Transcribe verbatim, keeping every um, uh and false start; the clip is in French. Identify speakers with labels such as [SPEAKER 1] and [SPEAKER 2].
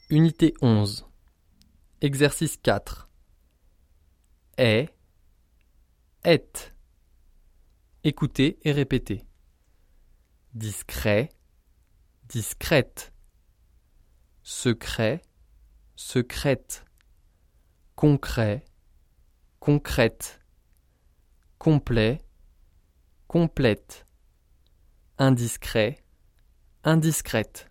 [SPEAKER 1] Unité onze. Exercice quatre. Est, est. Écoutez et répétez. Discret, discrète. Secret, secrète. Concret, concrète. Complet, complète. Indiscret, indiscrète.